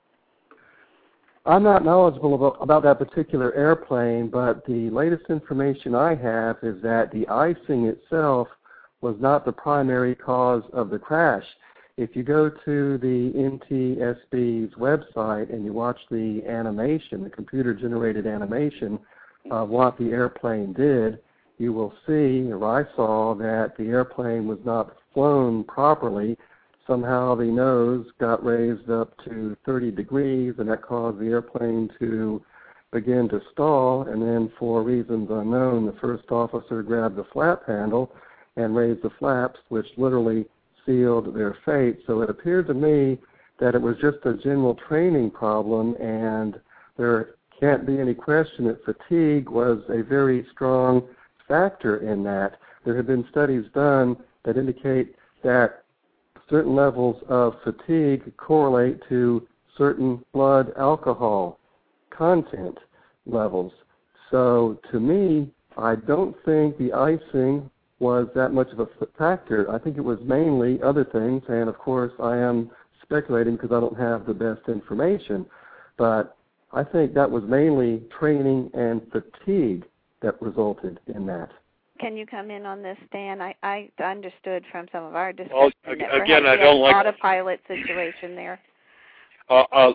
I'm not knowledgeable about, about that particular airplane, but the latest information I have is that the icing itself was not the primary cause of the crash. If you go to the N T S B's website and you watch the animation, the computer-generated animation of what the airplane did, you will see, or I saw, that the airplane was not flown properly. Somehow the nose got raised up to thirty degrees, and that caused the airplane to begin to stall, and then for reasons unknown, the first officer grabbed the flap handle and raised the flaps, which literally sealed their fate. So it appeared to me that it was just a general training problem, and there can't be any question that fatigue was a very strong factor in that. There have been studies done that indicate that certain levels of fatigue correlate to certain blood alcohol content levels. So to me, I don't think the icing was that much of a factor. I think it was mainly other things, and of course I am speculating because I don't have the best information, but I think that was mainly training and fatigue that resulted in that. Can you come in on this, Dan? I, I understood from some of our discussion well, that again, I we don't had like autopilot situation there. Uh, uh,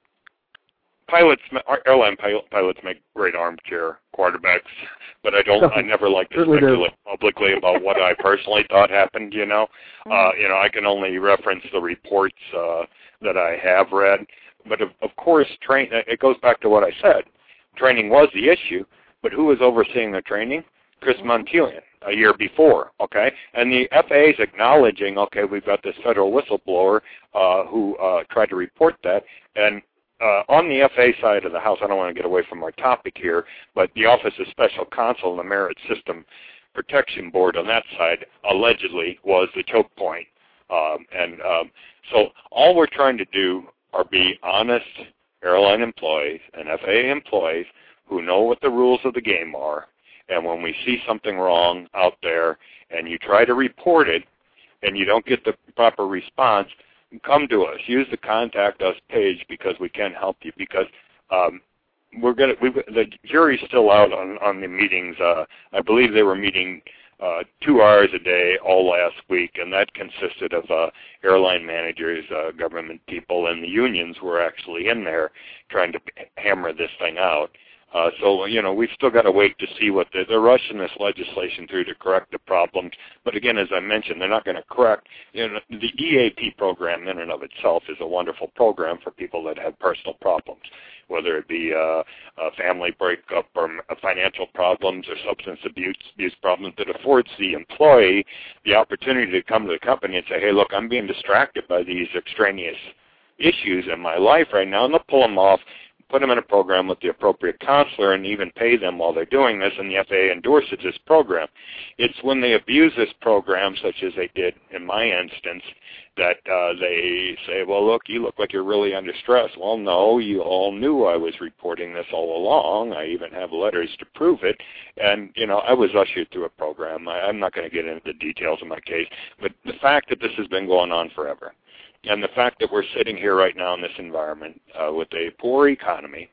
pilots, airline pilot, pilots make great armchair quarterbacks, but I don't. I never like to speculate publicly about what I personally thought happened. You know, mm-hmm. uh, you know, I can only reference the reports uh, that I have read. But of, of course, train. It goes back to what I said. Training was the issue, but who was overseeing the training? Chris mm-hmm. Montelian a year before, okay? And the F A A is acknowledging, okay, we've got this federal whistleblower uh, who uh, tried to report that. And uh, on the F A A side of the house, I don't want to get away from our topic here, but the Office of Special Counsel and the Merit System Protection Board on that side allegedly was the choke point. Um, and um, so all we're trying to do are be honest airline employees and F A A employees who know what the rules of the game are. And when we see something wrong out there and you try to report it and you don't get the proper response, come to us. Use the Contact Us page because we can help you. Because um, we're gonna, we the jury's still out on, on the meetings. Uh, I believe they were meeting uh, two hours a day all last week, and that consisted of uh, airline managers, uh, government people, and the unions were actually in there trying to hammer this thing out. Uh, so, you know, we've still got to wait to see what they're, they're rushing this legislation through to correct the problems. But again, as I mentioned, they're not going to correct, you know, the E A P program in and of itself is a wonderful program for people that have personal problems, whether it be uh, a family breakup or financial problems or substance abuse, abuse problems, that affords the employee the opportunity to come to the company and say, hey, look, I'm being distracted by these extraneous issues in my life right now, and they'll pull them off, put them in a program with the appropriate counselor, and even pay them while they're doing this, and the F A A endorses this program. It's when they abuse this program, such as they did in my instance, that uh, they say, well, look, you look like you're really under stress. Well, no, you all knew I was reporting this all along. I even have letters to prove it. And, you know, I was ushered through a program. I, I'm not going to get into the details of my case, but the fact that this has been going on forever, and the fact that we're sitting here right now in this environment uh, with a poor economy,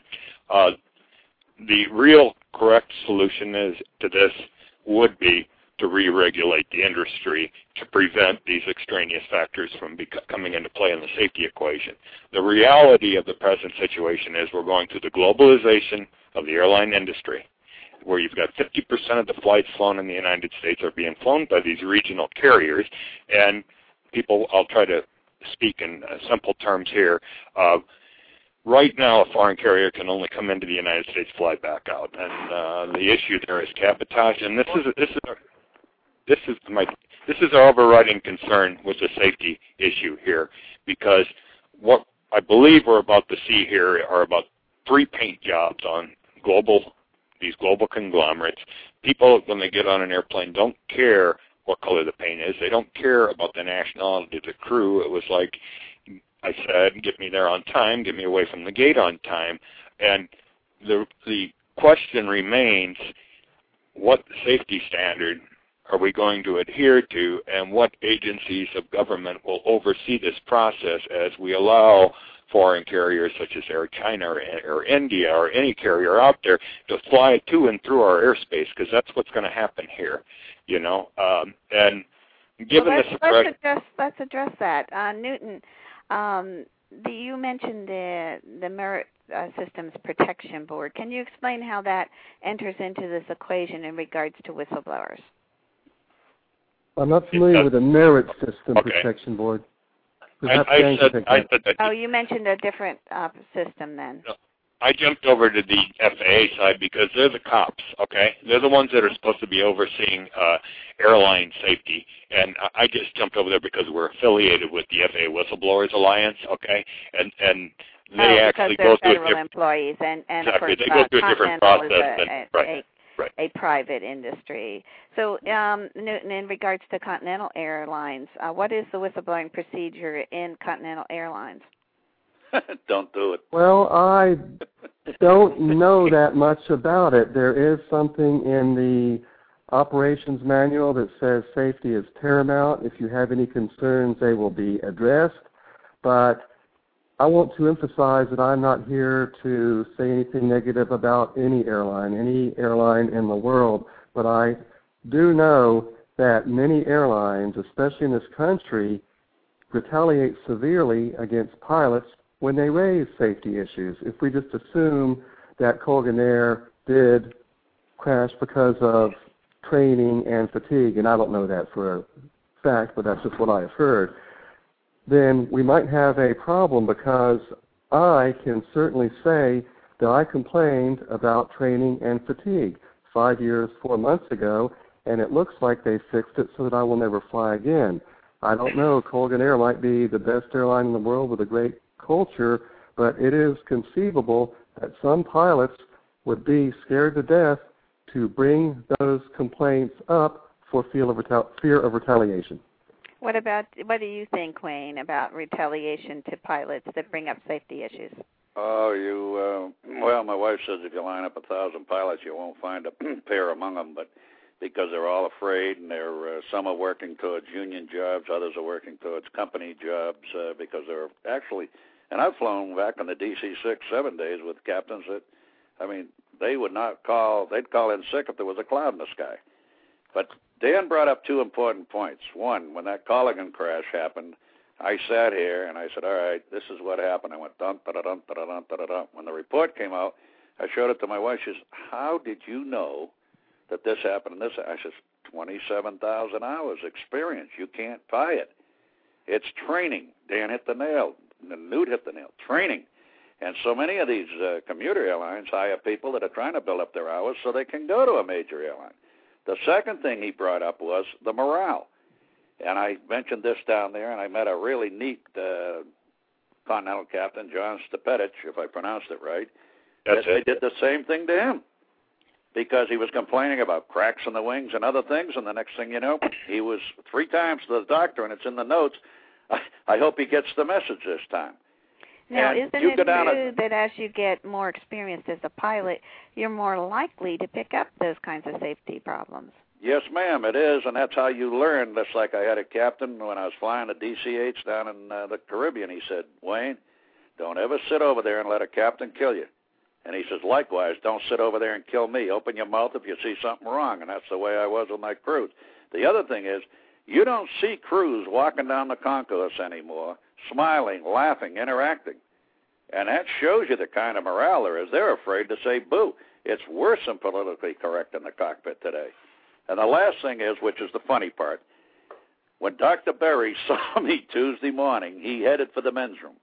uh, the real correct solution is to this would be to re-regulate the industry to prevent these extraneous factors from bec- coming into play in the safety equation. The reality of the present situation is we're going through the globalization of the airline industry, where you've got fifty percent of the flights flown in the United States are being flown by these regional carriers, and people, I'll try to speak in uh, simple terms here. Uh, right now, a foreign carrier can only come into the United States, fly back out, and uh, the issue there is cabotage. And this is this is this is my this is our overriding concern with the safety issue here, because what I believe we're about to see here are about three paint jobs on global these global conglomerates. People, when they get on an airplane, don't care what color the paint is. They don't care about the nationality of the crew. It was like I said, get me there on time, get me away from the gate on time. And the the question remains, what safety standard are we going to adhere to, and what agencies of government will oversee this process as we allow foreign carriers such as Air China or, or India or any carrier out there to fly to and through our airspace, because that's what's going to happen here. You know, um, and given well, let's, the let's address let's address that, uh, Newton. Um, the, you mentioned the the Merit uh, Systems Protection Board. Can you explain how that enters into this equation in regards to whistleblowers? I'm not familiar with the Merit System okay. Protection Board. I, I, said, I said that. Oh, you mentioned a different uh, system then. No, I jumped over to the F A A side because they're the cops, okay? They're the ones that are supposed to be overseeing uh, airline safety. And I just jumped over there because we're affiliated with the F A A Whistleblowers Alliance, okay? And and they oh, actually go through federal employees, and, and exactly. of course, they go uh, through a different process a, than, a, right. A, Right. a private industry. So um, Newton, in regards to Continental Airlines, uh, what is the whistleblowing procedure in Continental Airlines? Don't do it. Well, I don't know that much about it. There is something in the operations manual that says safety is paramount. If you have any concerns, they will be addressed. But I want to emphasize that I'm not here to say anything negative about any airline, any airline in the world, but I do know that many airlines, especially in this country, retaliate severely against pilots when they raise safety issues. If we just assume that Colgan Air did crash because of training and fatigue, and I don't know that for a fact, but that's just what I have heard, then we might have a problem, because I can certainly say that I complained about training and fatigue five years, four months ago, and it looks like they fixed it so that I will never fly again. I don't know. Colgan Air might be the best airline in the world with a great culture, but it is conceivable that some pilots would be scared to death to bring those complaints up for fear of, retal- fear of retaliation. What about, what do you think, Wayne, about retaliation to pilots that bring up safety issues? Oh, you, uh, well, my wife says if you line up a thousand pilots, you won't find a pair among them, but because they're all afraid, and they're, uh, some are working towards union jobs, others are working towards company jobs, uh, because they're actually, and I've flown back in the D C six, seven days with captains that, I mean, they would not call, they'd call in sick if there was a cloud in the sky. But Dan brought up two important points. One, when that Colgan crash happened, I sat here and I said, all right, this is what happened. I went dun, da, da, dun, da, da, dun, da, da, dun. When the report came out, I showed it to my wife. She says, how did you know that this happened and this? I said, twenty-seven thousand hours experience. You can't buy it. It's training. Dan hit the nail. Newt hit the nail. Training. And so many of these uh, commuter airlines hire people that are trying to build up their hours so they can go to a major airline. The second thing he brought up was the morale. And I mentioned this down there, and I met a really neat uh, Continental captain, John Stepetich, if I pronounced it right. That's that it. They did the same thing to him because he was complaining about cracks in the wings and other things, and the next thing you know, he was three times to the doctor, and it's in the notes. I, I hope he gets the message this time. Now, and isn't you it go down true a, that as you get more experienced as a pilot, you're more likely to pick up those kinds of safety problems? Yes, ma'am, it is, and that's how you learn. Just like I had a captain when I was flying the D C H down in uh, the Caribbean. He said, Wayne, don't ever sit over there and let a captain kill you. And he says, likewise, don't sit over there and kill me. Open your mouth if you see something wrong, and that's the way I was with my crews. The other thing is, you don't see crews walking down the concourse anymore, smiling, laughing, interacting. And that shows you the kind of morale there is. They're afraid to say boo. It's worse than politically correct in the cockpit today. And the last thing is, which is the funny part, when Doctor Berry saw me Tuesday morning, he headed for the men's room.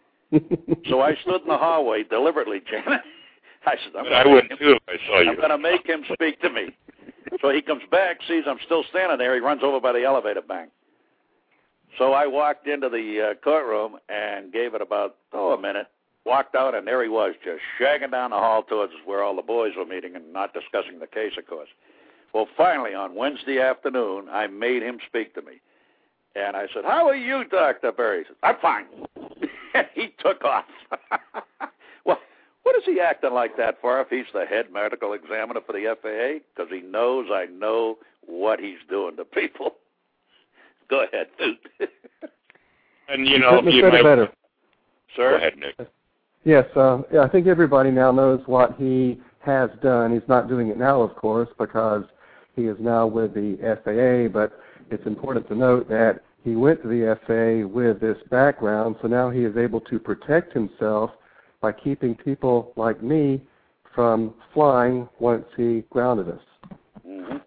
So I stood in the hallway deliberately, Janet. I said, I'm I would too if I saw you. I'm going to make him speak to me. So he comes back, sees I'm still standing there. He runs over by the elevator bank. So I walked into the uh, courtroom and gave it about, oh, a minute, walked out, and there he was, just shagging down the hall towards where all the boys were meeting and not discussing the case, of course. Well, finally, on Wednesday afternoon, I made him speak to me. And I said, how are you, Doctor Berry? He said, I'm fine. He took off. Well, what is he acting like that for if he's the head medical examiner for the F A A? Because he knows I know what he's doing to people. Go ahead, Newt. And, you know, Couldn't you have said might... it better. Sir? Go ahead, Nick. Yes, uh, yeah, I think everybody now knows what he has done. He's not doing it now, of course, because he is now with the F A A, but it's important to note that he went to the F A A with this background, so now he is able to protect himself by keeping people like me from flying once he grounded us. Mm-hmm.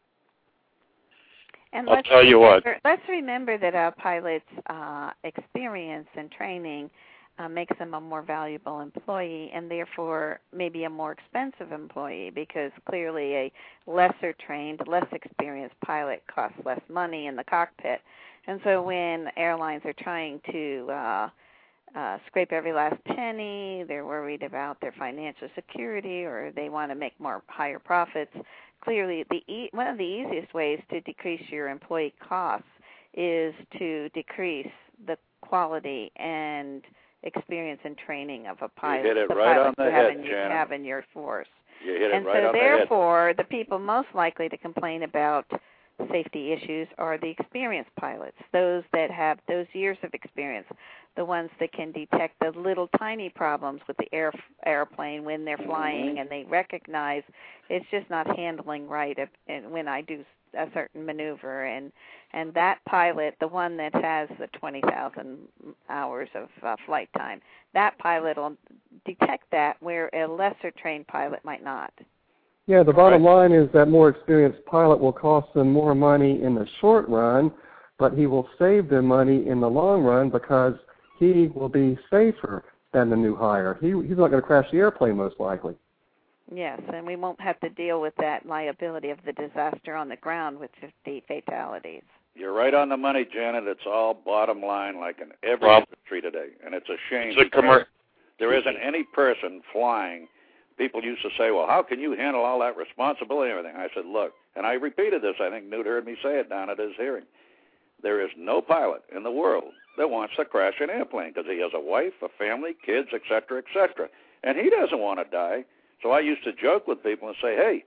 And I'll let's tell you what. remember, let's remember that our pilot's uh, experience and training uh, makes them a more valuable employee and therefore maybe a more expensive employee, because clearly a lesser trained, less experienced pilot costs less money in the cockpit. And so when airlines are trying to uh, uh, scrape every last penny, they're worried about their financial security, or they want to make more higher profits, clearly the e- one of the easiest ways to decrease your employee costs is to decrease the quality and experience and training of a pilot. You hit it the right on pilots the you head, have in, Janet. have in your force. You hit it and right so on the head. therefore, the people most likely to complain about safety issues are the experienced pilots, those that have those years of experience, the ones that can detect the little tiny problems with the air, airplane when they're flying, Mm-hmm. and they recognize it's just not handling right if, and when I do a certain maneuver. And, and that pilot, the one that has the twenty thousand hours of uh, flight time, that pilot will detect that where a lesser trained pilot might not. Yeah, the bottom line is that more experienced pilot will cost them more money in the short run, but he will save them money in the long run because he will be safer than the new hire. He, he's not going to crash the airplane most likely. Yes, and we won't have to deal with that liability of the disaster on the ground with fifty fatalities. You're right on the money, Janet. It's all bottom line, like in every Well, industry today, and it's a shame. It's a commer- there isn't any person flying. People used to say, well, how can you handle all that responsibility and everything? I said, look, and I repeated this. I think Newt heard me say it down at his hearing. There is no pilot in the world that wants to crash an airplane because he has a wife, a family, kids, et cetera, et cetera. And he doesn't want to die. So I used to joke with people and say, hey,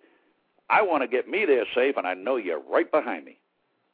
I want to get me there safe, and I know you're right behind me.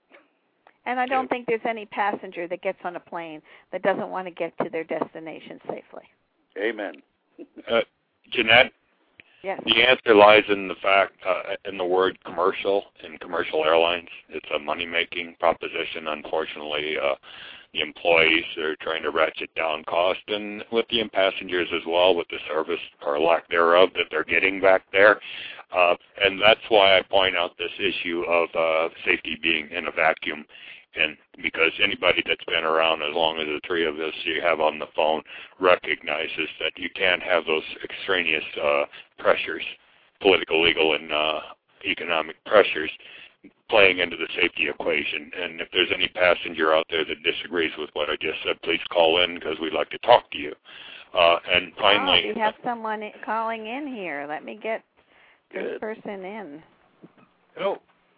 And I don't think there's any passenger that gets on a plane that doesn't want to get to their destination safely. Amen. Uh, Jeanette? Yes. The answer lies in the fact, uh, in the word commercial, in commercial airlines. It's a money-making proposition. Unfortunately, uh, the employees are trying to ratchet down cost, and with the passengers as well, with the service or lack thereof that they're getting back there. Uh, and that's why I point out this issue of uh, safety being in a vacuum. And because anybody that's been around as long as the three of us you have on the phone recognizes that you can't have those extraneous uh, pressures, political, legal, and uh, economic pressures playing into the safety equation. And if there's any passenger out there that disagrees with what I just said, please call in because we'd like to talk to you. Uh, and finally... Oh, we have someone calling in here. Let me get this Good. person in. Hello.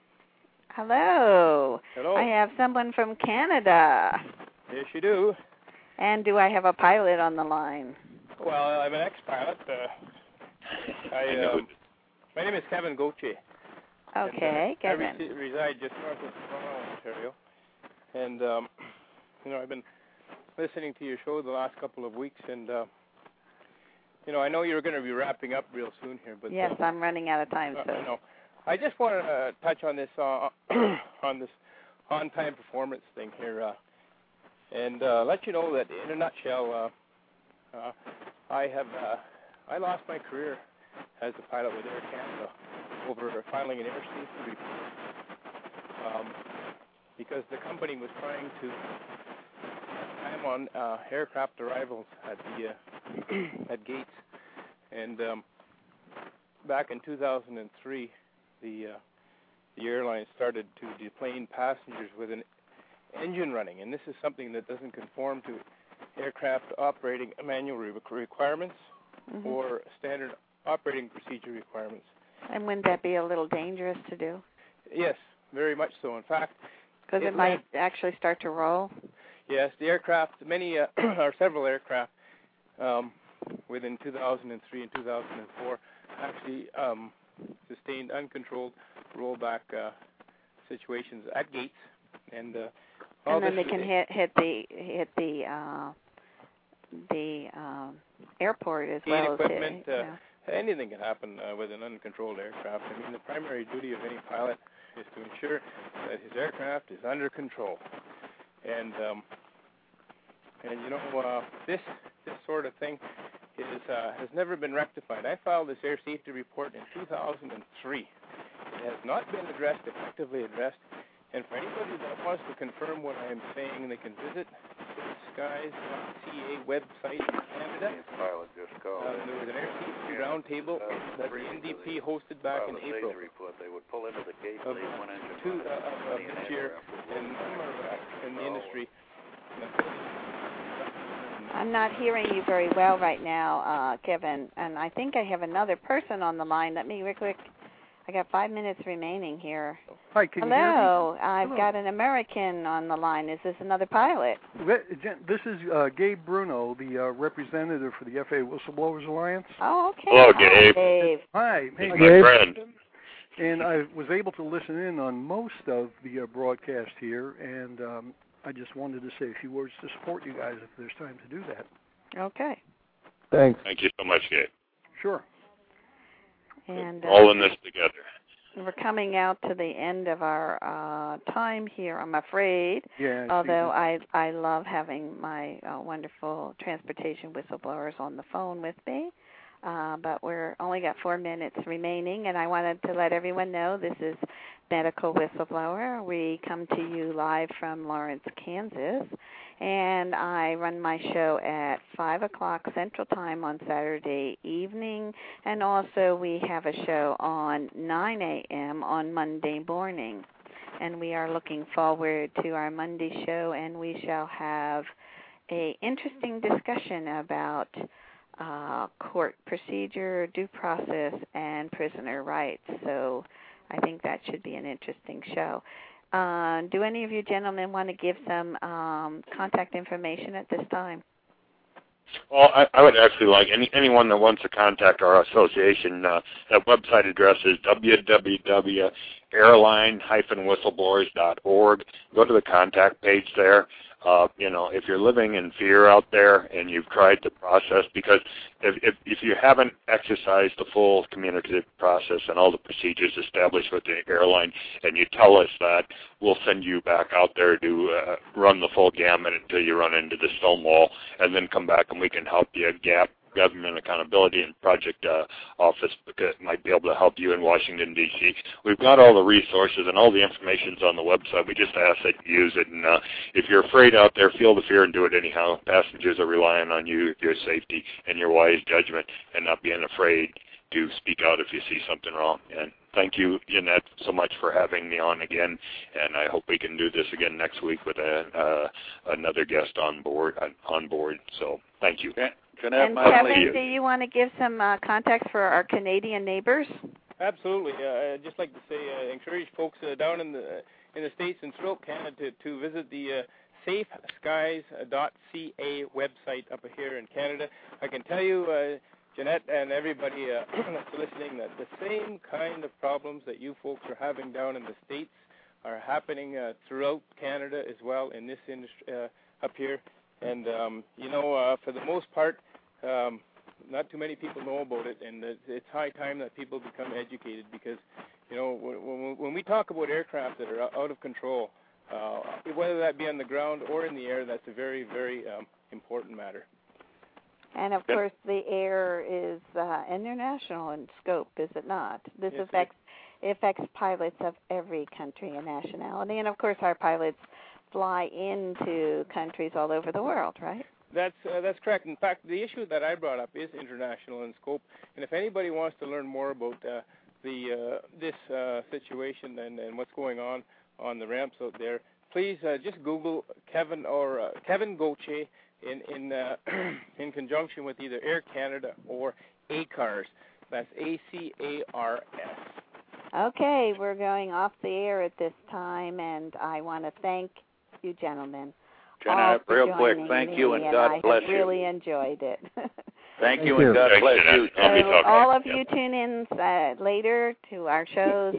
Hello. Hello. I have someone from Canada. Yes, you do. And do I have a pilot on the line? Well, I'm an ex-pilot. Uh, I, I um, my name is Kevin Gauthier. Okay, and, uh, Kevin. I re- reside just north of Toronto, Ontario. And, um, you know, I've been listening to your show the last couple of weeks, and, uh, you know, I know you're going to be wrapping up real soon here. But Yes, uh, I'm running out of time, uh, so. I know. I just want to uh, touch on this uh, on this on-time performance thing here, uh, and uh, let you know that in a nutshell, uh, uh, I have uh, I lost my career as a pilot with Air Canada over filing an air safety report um, because the company was trying to time on uh, aircraft arrivals at the uh, at gates, and um, back in two thousand three. The uh, the airline started to deplane passengers with an engine running, and this is something that doesn't conform to aircraft operating manual re- requirements Mm-hmm. or standard operating procedure requirements. And wouldn't that be a little dangerous to do? Yes, very much so. In fact, Because it, it might led- actually start to roll? yes, the aircraft, many uh, or several aircraft um, within two thousand three and two thousand four actually um, sustained uncontrolled rollback uh, situations at gates, and uh, all And then this they can hit hit the hit the uh, the um, airport as gate well equipment. as hit, Uh, yeah. Anything can happen uh, with an uncontrolled aircraft. I mean, the primary duty of any pilot is to ensure that his aircraft is under control. And um, and you know uh, this this sort of thing is uh, has never been rectified. I filed this air safety report in two thousand three. It has not been addressed, effectively addressed. And for anybody that wants to confirm what I am saying, they can visit the skies dot c a website in Canada. Pilot just called. Uh, there was an air safety roundtable that the N D P hosted back in April report. They would pull into the gate of, two, uh, of this year, and some are uh, in the industry. I'm not hearing you very well right now, uh, Kevin, and I think I have another person on the line. Let me real quick. I got five minutes remaining here. Hi, can Hello, you hear me? I've Hello. got an American on the line. Is this another pilot? This is uh, Gabe Bruno, the uh, representative for the F A A Whistleblowers Alliance. Oh, okay. Hello, Hi, Gabe. Dave. Hi. Hey, My Gabe. friend. And I was able to listen in on most of the uh, broadcast here, and um, I just wanted to say a few words to support you guys if there's time to do that. Okay. Thanks. Thank you so much, Gabe. Sure. And uh, All in this together. we're coming out to the end of our uh, time here, I'm afraid. Yeah. Although I I love having my uh, wonderful transportation whistleblowers on the phone with me. Uh, but we're only got four minutes remaining, and I wanted to let everyone know this is Medical Whistleblower. We come to you live from Lawrence, Kansas, and I run my show at five o'clock Central Time on Saturday evening, and also we have a show on nine a.m. on Monday morning. And we are looking forward to our Monday show, and we shall have a interesting discussion about Uh, court procedure, due process, and prisoner rights. So I think that should be an interesting show. Uh, do any of you gentlemen want to give some um, contact information at this time? Well, I, I would actually like any anyone that wants to contact our association. Uh, that website address is w w w dot airline dash whistleblowers dot org. Go to the contact page there. Uh, you know, if you're living in fear out there and you've tried to process, because if, if if you haven't exercised the full communicative process and all the procedures established with the airline, and you tell us that, we'll send you back out there to uh, run the full gamut until you run into the stone wall, and then come back and we can help you. Gap Government Accountability and Project uh, Office might be able to help you in Washington, D C We've got all the resources and all the information's on the website. We just ask that you use it. And uh, if you're afraid out there, feel the fear and do it anyhow. Passengers are relying on you, your safety, and your wise judgment, and not being afraid to speak out if you see something wrong. And thank you, Jeanette, so much for having me on again. And I hope we can do this again next week with a, uh, another guest on board. On board. So thank you. Okay. Jeanette, And my Kevin, only- do you want to give some uh, contacts for our Canadian neighbors? Absolutely. Uh, I'd just like to say, uh, encourage folks uh, down in the in the States and throughout Canada to, to visit the uh, safe skies dot c a website up here in Canada. I can tell you, uh, Jeanette and everybody uh, that's listening, that the same kind of problems that you folks are having down in the States are happening uh, throughout Canada as well in this industry uh, up here. And, um, you know, uh, for the most part, um, not too many people know about it, and it's high time that people become educated because, you know, when, when we talk about aircraft that are out of control, uh, whether that be on the ground or in the air, that's a very, very um, important matter. And, of course, the air is uh, international in scope, is it not? This Yes, affects affects pilots of every country and nationality. And, of course, our pilots fly into countries all over the world, right? That's uh, that's correct. In fact, the issue that I brought up is international in scope. And if anybody wants to learn more about uh, the uh, this uh, situation and, and what's going on on the ramps out there, please uh, just Google Kevin or uh, Kevin Gauthier in in uh, in conjunction with either Air Canada or A C A R S. That's A C A R S. Okay, we're going off the air at this time, and I want to thank you, gentlemen. Jeanette, real quick, thank you and God I bless have you. really enjoyed it. Thank you Thank and you. God Thanks, bless Jeanette. you. I'll be So talking. all of Yep. you tune in uh, later to our shows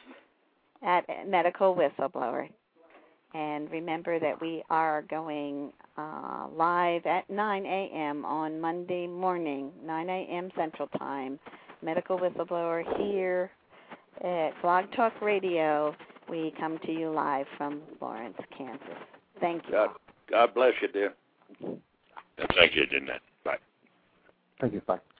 at Medical Whistleblower. And remember that we are going uh, live at nine a.m. on Monday morning, nine a.m. Central Time. Medical Whistleblower here at Blog Talk Radio. We come to you live from Lawrence, Kansas. Thank you. God, God bless you, dear. Thank you, Jeanette. Bye. Thank you. Bye.